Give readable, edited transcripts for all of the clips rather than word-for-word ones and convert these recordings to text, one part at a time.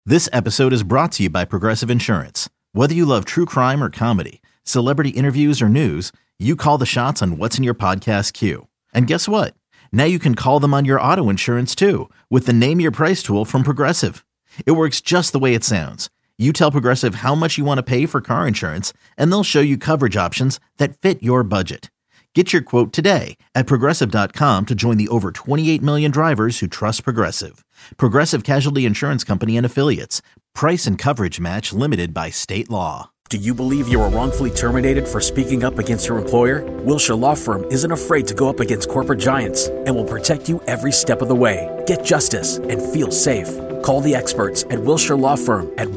This episode is brought to you by Progressive Insurance. Whether you love true crime or comedy, celebrity interviews or news, you call the shots on what's in your podcast queue. And guess what? Now you can call them on your auto insurance too with the Name Your Price tool from Progressive. It works just the way it sounds. You tell Progressive how much you want to pay for car insurance, and they'll show you coverage options that fit your budget. Get your quote today at Progressive.com to join the over 28 million drivers who trust Progressive. Progressive Casualty Insurance Company and Affiliates. Price and coverage match limited by state law. Do you believe you were wrongfully terminated for speaking up against your employer? Wilshire Law Firm isn't afraid to go up against corporate giants and will protect you every step of the way. Get justice and feel safe. Call the experts at Wilshire Law Firm at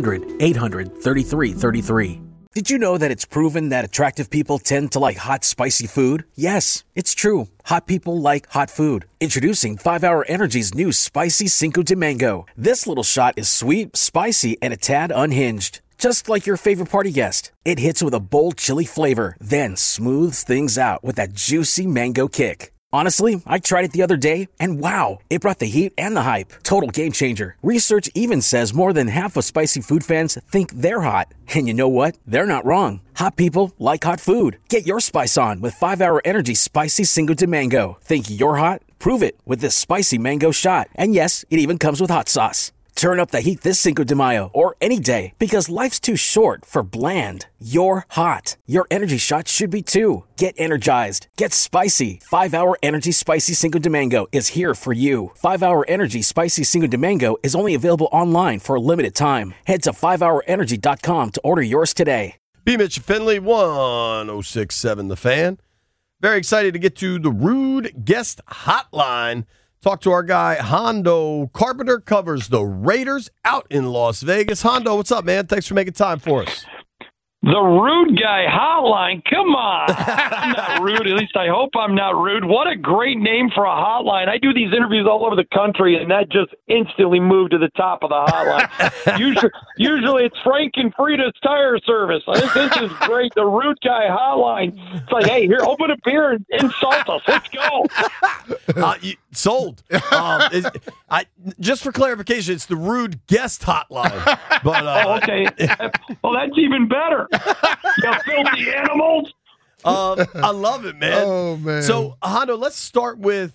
1-800-800-3333. Did you know that it's proven that attractive people tend to like hot, spicy food? Yes, it's true. Hot people like hot food. Introducing 5-Hour Energy's new Spicy Cinco de Mango. This little shot is sweet, spicy, and a tad unhinged. Just like your favorite party guest. It hits with a bold chili flavor, then smooths things out with that juicy mango kick. Honestly, I tried it the other day, and wow, it brought the heat and the hype. Total game changer. Research even says more than half of spicy food fans think they're hot. And you know what? They're not wrong. Hot people like hot food. Get your spice on with 5-Hour Energy Spicy Cinco de Mango. Think you're hot? Prove it with this spicy mango shot. And yes, it even comes with hot sauce. Turn up the heat this Cinco de Mayo or any day because life's too short for bland. You're hot. Your energy shot should be too. Get energized. Get spicy. 5-Hour Energy Spicy Cinco de Mango is here for you. 5-Hour Energy Spicy Cinco de Mango is only available online for a limited time. Head to 5hourenergy.com to order yours today. B. Mitch Finley, 106.7 The Fan. Very excited to get to the Rude Guest Hotline. Talk to our guy, Hondo Carpenter, covers the Raiders out in Las Vegas. Hondo, what's up, man? Thanks for making time for us. The rude guy hotline. Come on. I'm not rude. At least I hope I'm not rude. What a great name for a hotline. I do these interviews all over the country, and that just instantly moved to the top of the hotline. Usually it's Frank and Frida's Tire Service. I think this is great. The rude guy hotline. It's like, hey, here, open a beer and insult us. Let's go. Sold. Just for clarification, it's the rude guest hotline. But okay. Well, that's even better. You filthy animals. I love it, man. Oh, man. So, Hondo, let's start with,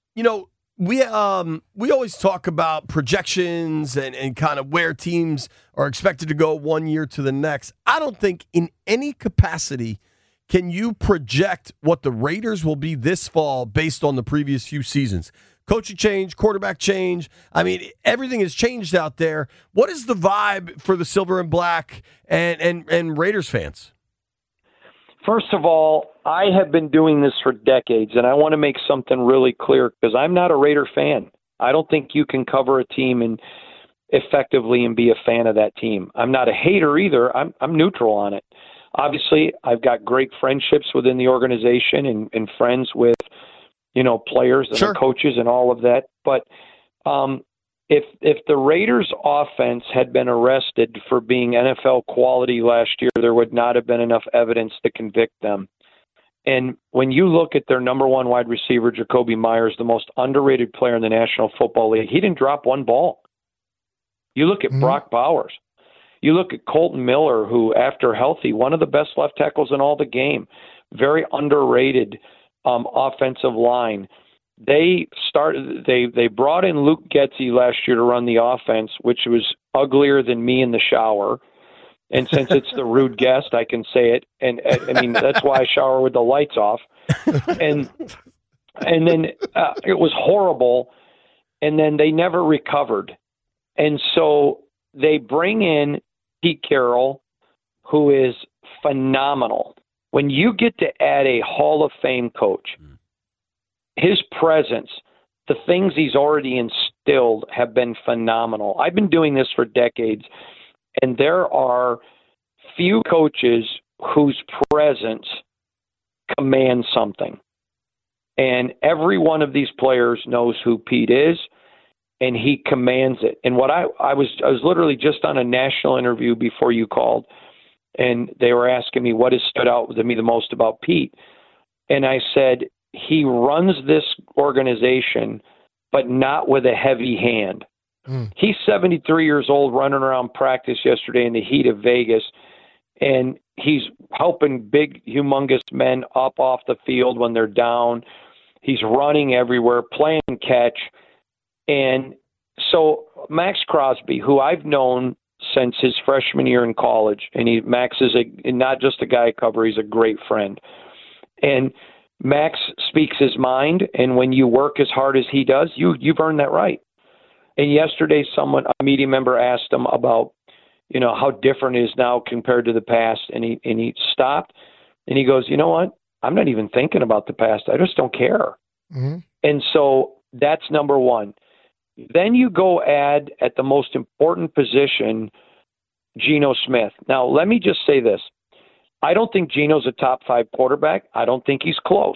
we always talk about projections and kind of where teams are expected to go one year to the next. I don't think in any capacity can you project what the Raiders will be this fall based on the previous few seasons. Coaching change, quarterback change. I mean, everything has changed out there. What is the vibe for the Silver and Black and Raiders fans? First of all, I have been doing this for decades, and I want to make something really clear because I'm not a Raider fan. I don't think you can cover a team and effectively and be a fan of that team. I'm not a hater either. I'm neutral on it. Obviously, I've got great friendships within the organization and friends with players and Sure. coaches and all of that. But if the Raiders offense had been arrested for being NFL quality last year, there would not have been enough evidence to convict them. And when you look at their number one wide receiver, Jacoby Myers, the most underrated player in the National Football League, he didn't drop one ball. You look at Brock Bowers. You look at Colton Miller, who, after healthy, one of the best left tackles in all the game, very underrated offensive line. They brought in Luke Getsy last year to run the offense, which was uglier than me in the shower. And since it's the rude guest, I can say it. And I mean, that's why I shower with the lights off. And then it was horrible. And then they never recovered. And so they bring in Pete Carroll, who is phenomenal. When you get to add a Hall of Fame coach, his presence, the things he's already instilled have been phenomenal. I've been doing this for decades, and there are few coaches whose presence commands something. And every one of these players knows who Pete is, and he commands it. And what I was literally just on a national interview before you called, and they were asking me what has stood out to me the most about Pete. And I said, he runs this organization, but not with a heavy hand. He's 73 years old, running around practice yesterday in the heat of Vegas, and he's helping big, humongous men up off the field when they're down. He's running everywhere, playing catch. And so Max Crosby, who I've known since his freshman year in college, and Max is not just a guy I cover, he's a great friend. And Max speaks his mind, and when you work as hard as he does, you've earned that right. And yesterday, a media member asked him about, how different it is now compared to the past, and he stopped, and he goes, you know what? I'm not even thinking about the past. I just don't care. Mm-hmm. And so that's number one. Then you go add at the most important position, Geno Smith. Now, let me just say this. I don't think Geno's a top 5 quarterback. I don't think he's close.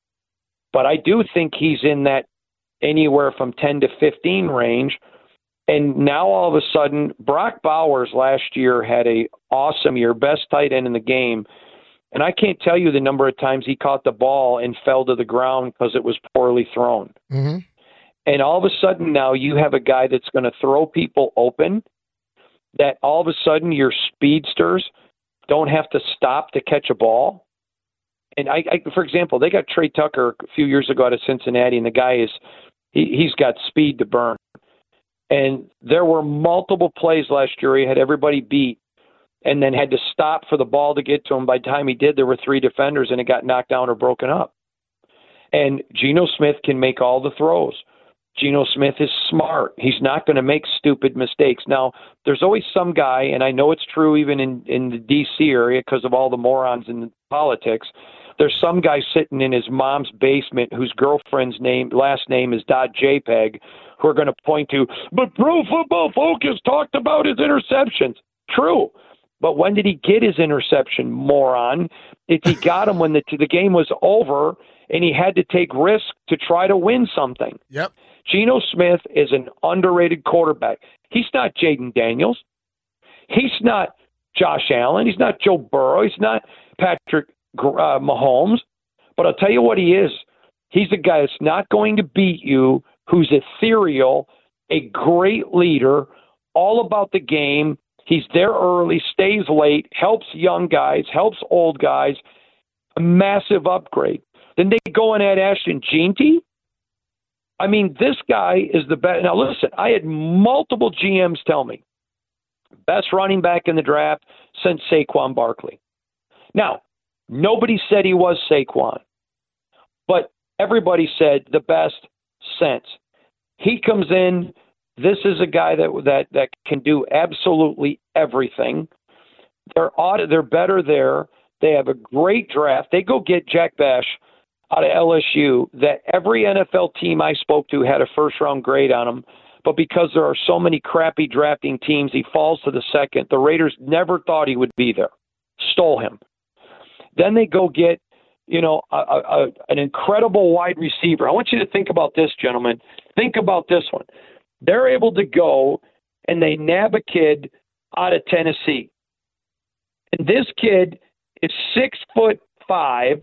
But I do think he's in that anywhere from 10 to 15 range. And now all of a sudden, Brock Bowers last year had an awesome year, best tight end in the game. And I can't tell you the number of times he caught the ball and fell to the ground because it was poorly thrown. Mm-hmm. And all of a sudden now you have a guy that's going to throw people open, that all of a sudden your speedsters don't have to stop to catch a ball. And I for example, they got Trey Tucker a few years ago out of Cincinnati, and the guy he's got speed to burn. And there were multiple plays last year he had everybody beat and then had to stop for the ball to get to him. By the time he did, there were 3 defenders and it got knocked down or broken up. And Geno Smith can make all the throws. Geno Smith is smart. He's not going to make stupid mistakes. Now, there's always some guy, and I know it's true even in the D.C. area because of all the morons in politics, there's some guy sitting in his mom's basement whose girlfriend's last name is .jpeg, who are going to point to, but Pro Football Focus talked about his interceptions. True. But when did he get his interception, moron? He got him when the game was over and he had to take risks to try to win something. Yep. Geno Smith is an underrated quarterback. He's not Jaden Daniels. He's not Josh Allen. He's not Joe Burrow. He's not Patrick Mahomes. But I'll tell you what he is. He's a guy that's not going to beat you, who's ethereal, a great leader, all about the game. He's there early, stays late, helps young guys, helps old guys. A massive upgrade. Then they go and add Ashton Jeanty. I mean, this guy is the best. Now, listen, I had multiple GMs tell me, best running back in the draft since Saquon Barkley. Now, nobody said he was Saquon, but everybody said the best since. He comes in. This is a guy that can do absolutely everything. They're better there. They have a great draft. They go get Jack Bash out of LSU, that every NFL team I spoke to had a first-round grade on him, but because there are so many crappy drafting teams, he falls to the second. The Raiders never thought he would be there. Stole him. Then they go get, an incredible wide receiver. I want you to think about this, gentlemen. Think about this one. They're able to go and they nab a kid out of Tennessee. And this kid is 6'5",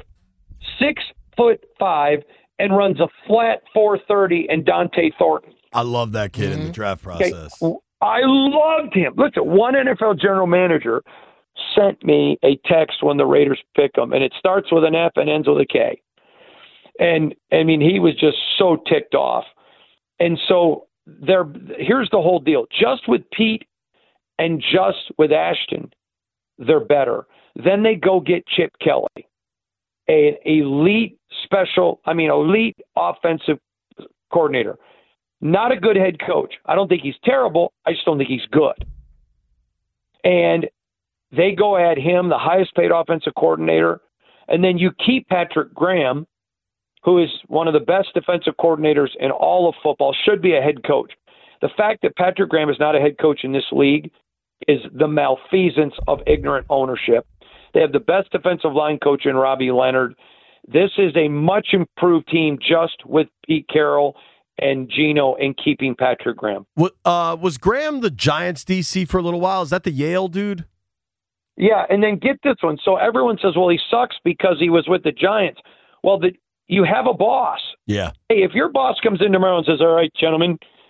and runs a flat 4.30 and Dante Thornton. I love that kid in the draft process. Okay. I loved him. Listen, one NFL general manager sent me a text when the Raiders pick him, and it starts with an F and ends with a K. And, I mean, he was just so ticked off. And so here's the whole deal. Just with Pete and just with Ashton, they're better. Then they go get Chip Kelly, an elite offensive coordinator. Not a good head coach. I don't think he's terrible. I just don't think he's good. And they go at him, the highest paid offensive coordinator, and then you keep Patrick Graham, who is one of the best defensive coordinators in all of football, should be a head coach. The fact that Patrick Graham is not a head coach in this league is the malfeasance of ignorant ownership. They have the best defensive line coach in Robbie Leonard. This is a much improved team just with Pete Carroll and Geno and keeping Patrick Graham. Was Graham the Giants DC for a little while? Is that the Yale dude? Yeah, and then get this one. So everyone says, well, he sucks because he was with the Giants. Well, you have a boss. Yeah. Hey, if your boss comes in tomorrow and says, all right, gentlemen,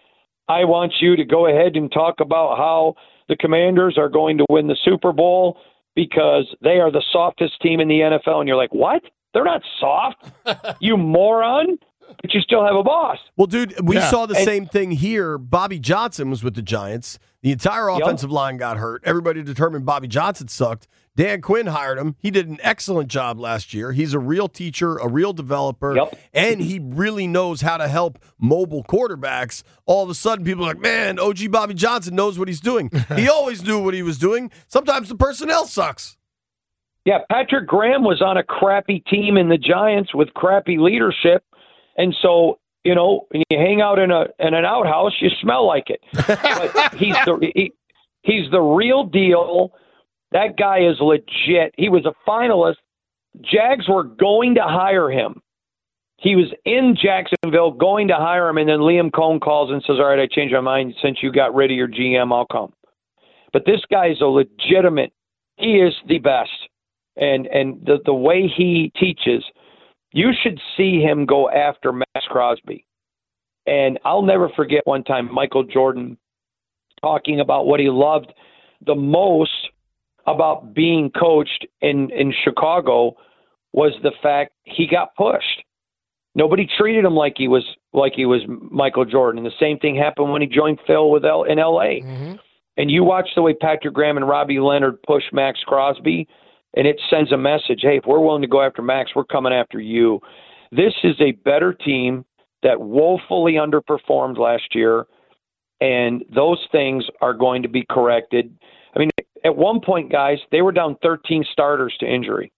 I want you to go ahead and talk about how the Commanders are going to win the Super Bowl because they are the softest team in the NFL. And you're like, what? They're not soft, you moron. But you still have a boss. Well, dude, we saw the same thing here. Bobby Johnson was with the Giants. The entire offensive line got hurt. Everybody determined Bobby Johnson sucked. Dan Quinn hired him. He did an excellent job last year. He's a real teacher, a real developer, and he really knows how to help mobile quarterbacks. All of a sudden, people are like, man, OG Bobby Johnson knows what he's doing. He always knew what he was doing. Sometimes the personnel sucks. Yeah, Patrick Graham was on a crappy team in the Giants with crappy leadership. And so, you know, when you hang out in an outhouse, you smell like it. But he's the real deal. That guy is legit. He was a finalist. Jags were going to hire him. He was in Jacksonville going to hire him, and then Liam Cohn calls and says, all right, I changed my mind. Since you got rid of your GM, I'll come. But this guy is a legitimate – he is the best. And the way he teaches – you should see him go after Max Crosby. And I'll never forget one time Michael Jordan talking about what he loved the most about being coached in Chicago was the fact he got pushed. Nobody treated him like he was Michael Jordan. And the same thing happened when he joined Phil in L.A. Mm-hmm. And you watch the way Patrick Graham and Robbie Leonard push Max Crosby, and it sends a message, hey, if we're willing to go after Max, we're coming after you. This is a better team that woefully underperformed last year, and those things are going to be corrected. I mean, at one point, guys, they were down 13 starters to injury.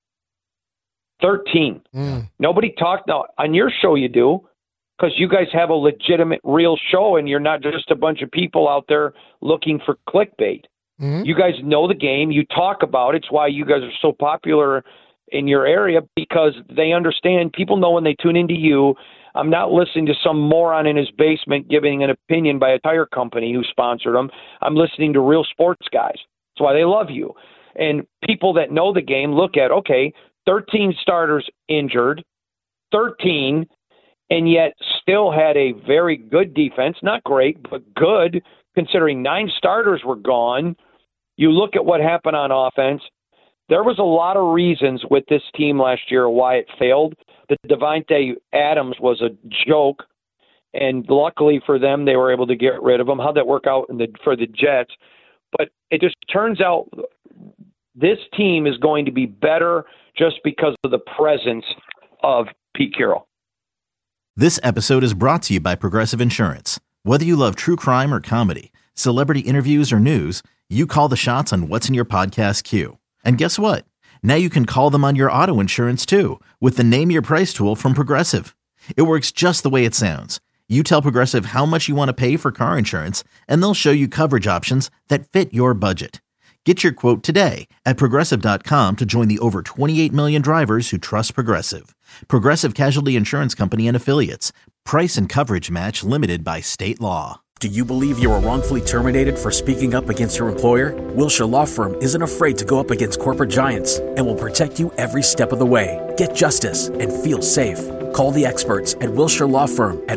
13. Nobody talked. Now, on your show you do, because you guys have a legitimate, real show, and you're not just a bunch of people out there looking for clickbait. Mm-hmm. You guys know the game. You talk about it. It's why you guys are so popular in your area, because they understand. People know when they tune into you. I'm not listening to some moron in his basement giving an opinion by a tire company who sponsored him. I'm listening to real sports guys. That's why they love you. And people that know the game look at, okay, 13 starters injured, 13, and yet still had a very good defense. Not great, but good, considering 9 starters were gone. You look at what happened on offense. There was a lot of reasons with this team last year why it failed. The Devontae Adams was a joke, and luckily for them, they were able to get rid of him. How'd that work out for the Jets? But it just turns out this team is going to be better just because of the presence of Pete Carroll. This episode is brought to you by Progressive Insurance. Whether you love true crime or comedy, celebrity interviews or news, you call the shots on what's in your podcast queue. And guess what? Now you can call them on your auto insurance too with the Name Your Price tool from Progressive. It works just the way it sounds. You tell Progressive how much you want to pay for car insurance, and they'll show you coverage options that fit your budget. Get your quote today at Progressive.com to join the over 28 million drivers who trust Progressive. Progressive Casualty Insurance Company and Affiliates. Price and coverage match limited by state law. Do you believe you were wrongfully terminated for speaking up against your employer? Wilshire Law Firm isn't afraid to go up against corporate giants and will protect you every step of the way. Get justice and feel safe. Call the experts at Wilshire Law Firm at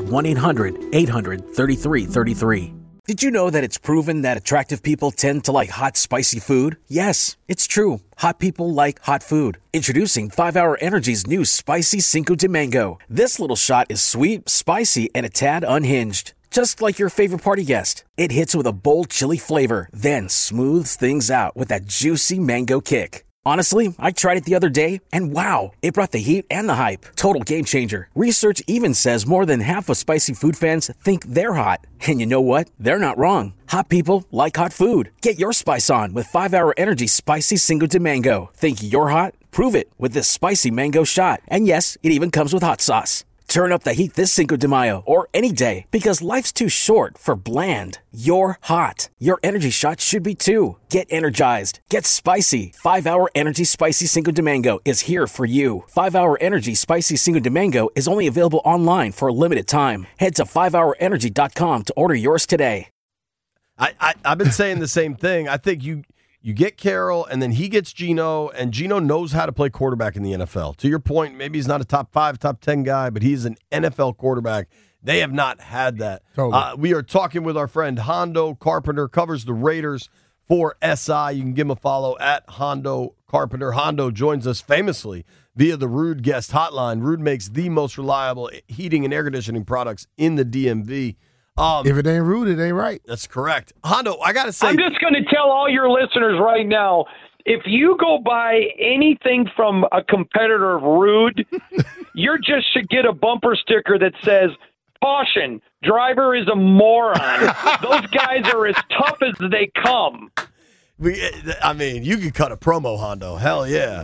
1-800-800-3333. Did you know that it's proven that attractive people tend to like hot, spicy food? Yes, it's true. Hot people like hot food. Introducing 5-Hour Energy's new Spicy Cinco de Mango. This little shot is sweet, spicy, and a tad unhinged. Just like your favorite party guest. It hits with a bold chili flavor, then smooths things out with that juicy mango kick. Honestly, I tried it the other day, and wow, it brought the heat and the hype. Total game changer. Research even says more than half of spicy food fans think they're hot. And you know what? They're not wrong. Hot people like hot food. Get your spice on with 5-Hour Energy Spicy Cinco de Mango. Think you're hot? Prove it with this spicy mango shot. And yes, it even comes with hot sauce. Turn up the heat this Cinco de Mayo or any day, because life's too short for bland. You're hot. Your energy shot should be too. Get energized. Get spicy. 5-Hour Energy Spicy Cinco de Mango is here for you. 5-Hour Energy Spicy Cinco de Mango is only available online for a limited time. Head to 5hourenergy.com to order yours today. I've been saying the same thing. I think you get Carroll, and then he gets Geno, and Geno knows how to play quarterback in the NFL. To your point, maybe he's not a top 5, top 10 guy, but he's an NFL quarterback They have not had that. Totally. We are talking with our friend Hondo Carpenter, covers the Raiders for SI. You can give him a follow at Hondo Carpenter. Hondo joins us famously via the Rude Guest Hotline. Rude makes the most reliable heating and air conditioning products in the DMV. If it ain't Rude, it ain't right. That's correct. Hondo, I got to say. I'm just going to tell all your listeners right now, if you go buy anything from a competitor of Rude, you just should get a bumper sticker that says, "Caution, driver is a moron." Those guys are as tough as they come. I mean, you could cut a promo, Hondo. Hell yeah.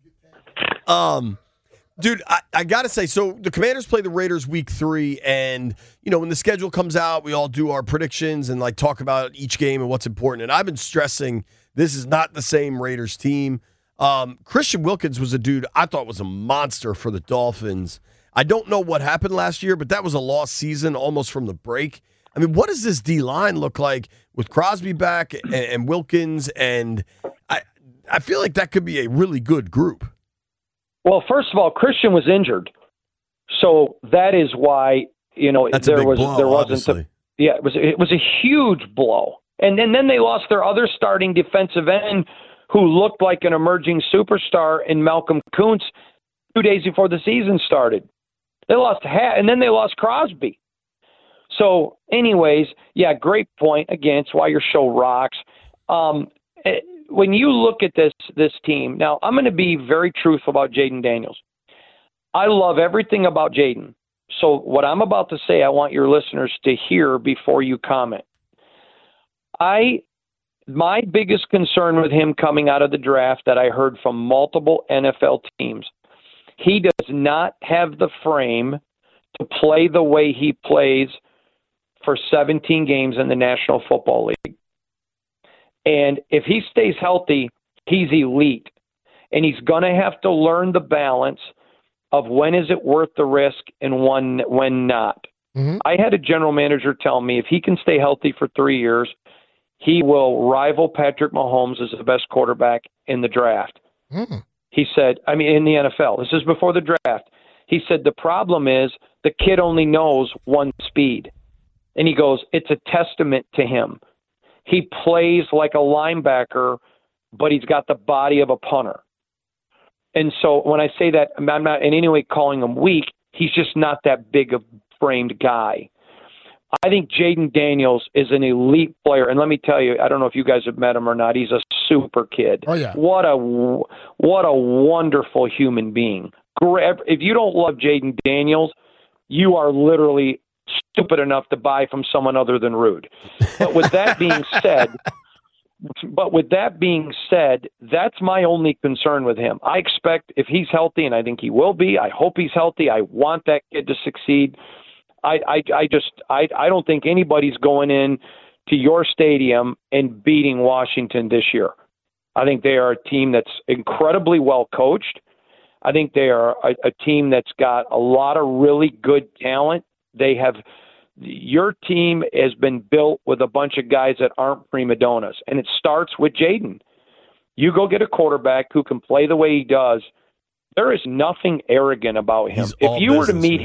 Dude, I got to say, so the Commanders play the Raiders week 3, and, you know, when the schedule comes out, we all do our predictions and, like, talk about each game and what's important. And I've been stressing this is not the same Raiders team. Christian Wilkins was a dude I thought was a monster for the Dolphins. I don't know what happened last year, but that was a lost season almost from the break. I mean, what does this D-line look like with Crosby back and Wilkins? And I feel like that could be a really good group. Well, first of all, Christian was injured, so that is why That's a big blow, there wasn't obviously. it was a huge blow, and then they lost their other starting defensive end who looked like an emerging superstar in Malcolm Kuntz 2 days before the season started. They lost and then they lost Crosby. So, anyways, yeah, great point. Again, it's why your show rocks. When you look at this team, now I'm going to be very truthful about Jayden Daniels. I love everything about Jayden. So what I'm about to say, I want your listeners to hear before you comment. My biggest concern with him coming out of the draft that I heard from multiple NFL teams, he does not have the frame to play the way he plays for 17 games in the National Football League. And if he stays healthy, he's elite. And he's going to have to learn the balance of when is it worth the risk and when not. Mm-hmm. I had a general manager tell me if he can stay healthy for 3 years, he will rival Patrick Mahomes as the best quarterback in the draft. Mm-hmm. He said, in the NFL. This is before the draft. He said, the problem is the kid only knows one speed. And he goes, it's a testament to him. He plays like a linebacker, but he's got the body of a punter. And so when I say that, I'm not in any way calling him weak. He's just not that big a framed guy. I think Jayden Daniels is an elite player. And let me tell you, I don't know if you guys have met him or not. He's a super kid. Oh, yeah. What a wonderful human being. If you don't love Jayden Daniels, you are literally stupid enough to buy from someone other than Rude. But with that being said, that's my only concern with him. I expect if he's healthy, and I think he will be, I hope he's healthy. I want that kid to succeed. I don't think anybody's going in to your stadium and beating Washington this year. I think they are a team that's incredibly well coached. I think they are a team that's got a lot of really good talent. Your team has been built with a bunch of guys that aren't prima donnas, and it starts with Jayden. You go get a quarterback who can play the way he does. There is nothing arrogant about him. If you were to meet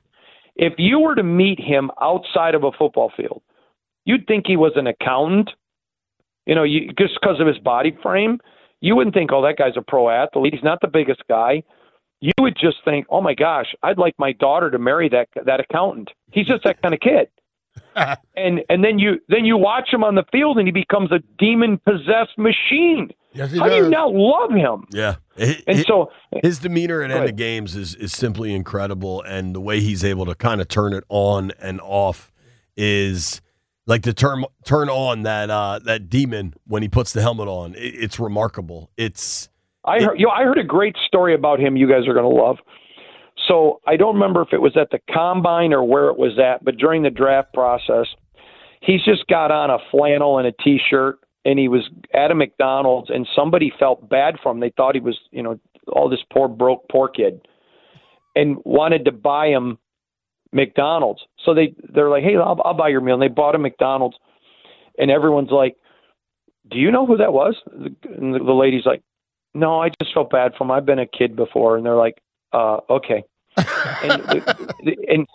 him outside of a football field, you'd think he was an accountant. Just because of his body frame, you wouldn't think, oh, that guy's a pro athlete. He's not the biggest guy. You would just think, oh my gosh, I'd like my daughter to marry that accountant. He's just that kind of kid. and then you watch him on the field and he becomes a demon-possessed machine. Yes, he How does. do you not love him? Yeah. His demeanor at end of games is simply incredible, and the way he's able to kind of turn it on and off is like to turn on that demon when he puts the helmet on. It's remarkable. I heard a great story about him you guys are going to love. So I don't remember if it was at the Combine or where it was at, but during the draft process, he's just got on a flannel and a T-shirt, and he was at a McDonald's, and somebody felt bad for him. They thought he was, all this poor kid, and wanted to buy him McDonald's. So they're like, hey, I'll buy your meal. And they bought him McDonald's, and everyone's like, do you know who that was? And the lady's like, no, I just felt bad for him. I've been a kid before. And they're like, okay. and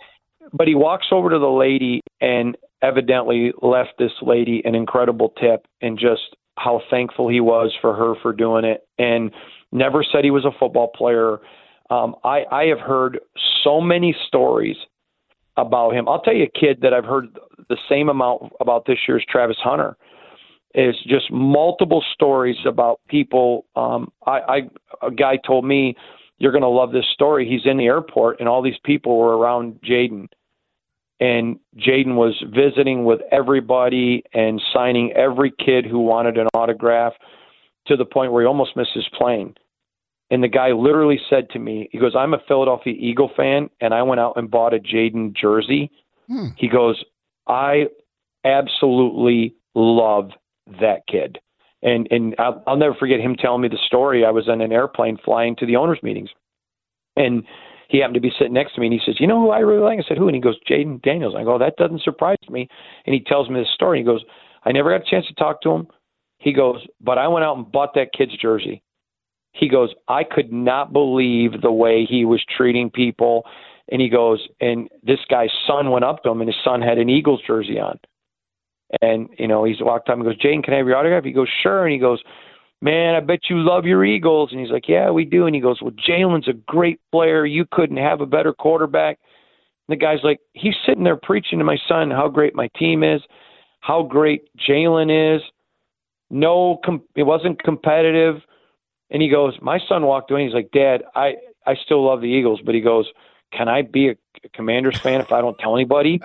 But he walks over to the lady and evidently left this lady an incredible tip and just how thankful he was for her for doing it, and never said he was a football player. I have heard so many stories about him. I'll tell you a kid that I've heard the same amount about this year's Travis Hunter. Is just multiple stories about people. A guy told me, you're going to love this story. He's in the airport, and all these people were around Jaden. And Jaden was visiting with everybody and signing every kid who wanted an autograph, to the point where he almost missed his plane. And the guy literally said to me, he goes, I'm a Philadelphia Eagle fan, and I went out and bought a Jaden jersey. He goes, I absolutely love that kid. And I'll never forget him telling me the story. I was on an airplane flying to the owners' meetings, and he happened to be sitting next to me, and he says, you know who I really like? I said, who? And he goes, Jaden Daniels. I go, that doesn't surprise me. And he tells me this story. He goes, I never got a chance to talk to him. He goes, but I went out and bought that kid's jersey. He goes, I could not believe the way he was treating people. And he goes, and this guy's son went up to him, and his son had an Eagles jersey on. And, you know, he's walked up and goes, Jaden, can I have your autograph? He goes, sure. And he goes, man, I bet you love your Eagles. And he's like, yeah, we do. And he goes, well, Jalen's a great player. You couldn't have a better quarterback. And the guy's like, he's sitting there preaching to my son how great my team is, how great Jalen is. No, it wasn't competitive. And he goes, my son walked away and he's like, Dad, I still love the Eagles. But he goes, can I be a Commanders fan if I don't tell anybody?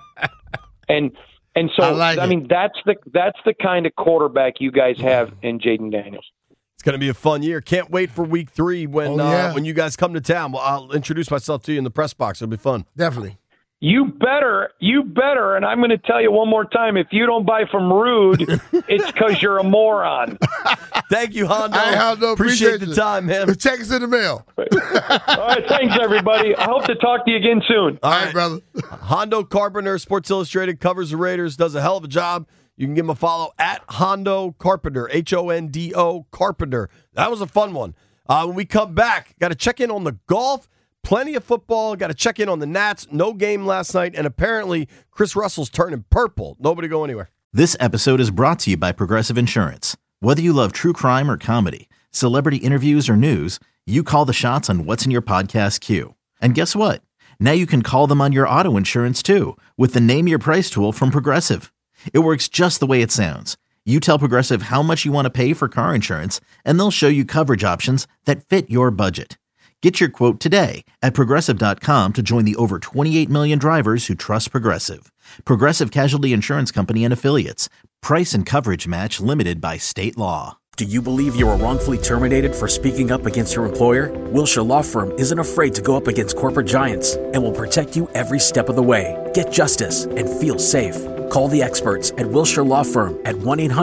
And so, I mean, that's the kind of quarterback you guys have in Jaden Daniels. It's going to be a fun year. Can't wait for week 3 when you guys come to town. Well, I'll introduce myself to you in the press box. It'll be fun. Definitely. You better, and I'm going to tell you one more time, if you don't buy from Rude, it's because you're a moron. Thank you, Hondo. Hey, Hondo, appreciate the time, man. Check us in the mail. All right, thanks, everybody. I hope to talk to you again soon. All right, brother. Hondo Carpenter, Sports Illustrated, covers the Raiders, does a hell of a job. You can give him a follow at Hondo Carpenter, Hondo Carpenter. That was a fun one. When we come back, got to check in on the golf. Plenty of football. Got to check in on the Nats. No game last night. And apparently, Chris Russell's turning purple. Nobody go anywhere. This episode is brought to you by Progressive Insurance. Whether you love true crime or comedy, celebrity interviews or news, you call the shots on what's in your podcast queue. And guess what? Now you can call them on your auto insurance too with the Name Your Price tool from Progressive. It works just the way it sounds. You tell Progressive how much you want to pay for car insurance, and they'll show you coverage options that fit your budget. Get your quote today at Progressive.com to join the over 28 million drivers who trust Progressive. Progressive Casualty Insurance Company and Affiliates. Price and coverage match limited by state law. Do you believe you were wrongfully terminated for speaking up against your employer? Wilshire Law Firm isn't afraid to go up against corporate giants and will protect you every step of the way. Get justice and feel safe. Call the experts at Wilshire Law Firm at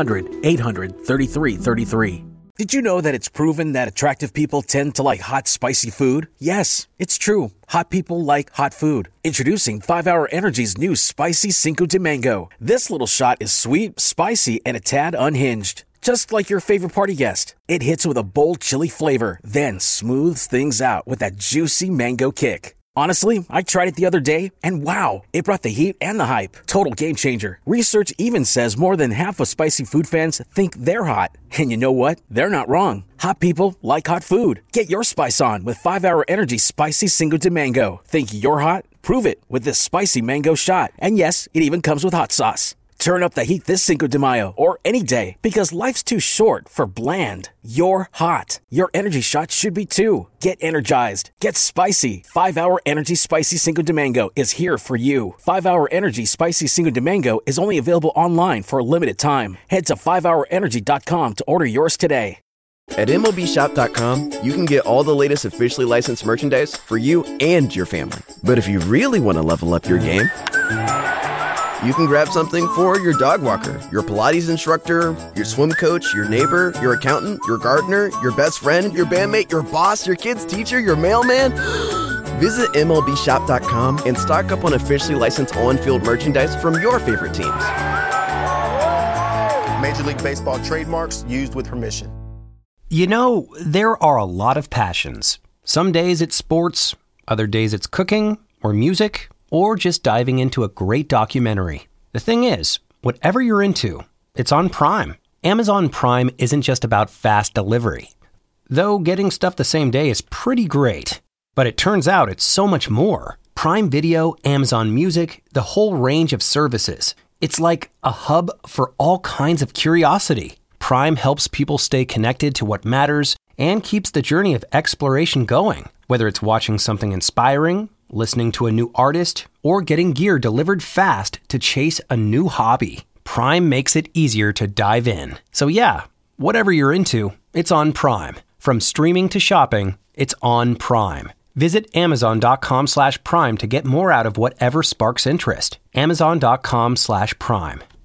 1-800-800-3333. Did you know that it's proven that attractive people tend to like hot, spicy food? Yes, it's true. Hot people like hot food. Introducing 5-Hour Energy's new Spicy Cinco de Mango. This little shot is sweet, spicy, and a tad unhinged. Just like your favorite party guest. It hits with a bold chili flavor, then smooths things out with that juicy mango kick. Honestly, I tried it the other day, and wow, it brought the heat and the hype. Total game changer. Research even says more than half of spicy food fans think they're hot. And you know what? They're not wrong. Hot people like hot food. Get your spice on with 5-Hour Energy Spicy Cinco de Mango. Think you're hot? Prove it with this spicy mango shot. And yes, it even comes with hot sauce. Turn up the heat this Cinco de Mayo or any day because life's too short for bland. You're hot. Your energy shot should be too. Get energized. Get spicy. 5-Hour Energy Spicy Cinco de Mango is here for you. 5-Hour Energy Spicy Cinco de Mango is only available online for a limited time. Head to 5hourenergy.com to order yours today. At MLBshop.com, you can get all the latest officially licensed merchandise for you and your family. But if you really want to level up your game, you can grab something for your dog walker, your Pilates instructor, your swim coach, your neighbor, your accountant, your gardener, your best friend, your bandmate, your boss, your kid's teacher, your mailman. Visit MLBshop.com and stock up on officially licensed on-field merchandise from your favorite teams. Major League Baseball trademarks used with permission. You know, there are a lot of passions. Some days it's sports, other days it's cooking or music, or just diving into a great documentary. The thing is, whatever you're into, it's on Prime. Amazon Prime isn't just about fast delivery. Though getting stuff the same day is pretty great. But it turns out it's so much more. Prime Video, Amazon Music, the whole range of services. It's like a hub for all kinds of curiosity. Prime helps people stay connected to what matters and keeps the journey of exploration going. Whether it's watching something inspiring, listening to a new artist, or getting gear delivered fast to chase a new hobby, Prime makes it easier to dive in. So yeah, whatever you're into, it's on Prime. From streaming to shopping, it's on Prime. Visit Amazon.com/Prime to get more out of whatever sparks interest. Amazon.com/Prime.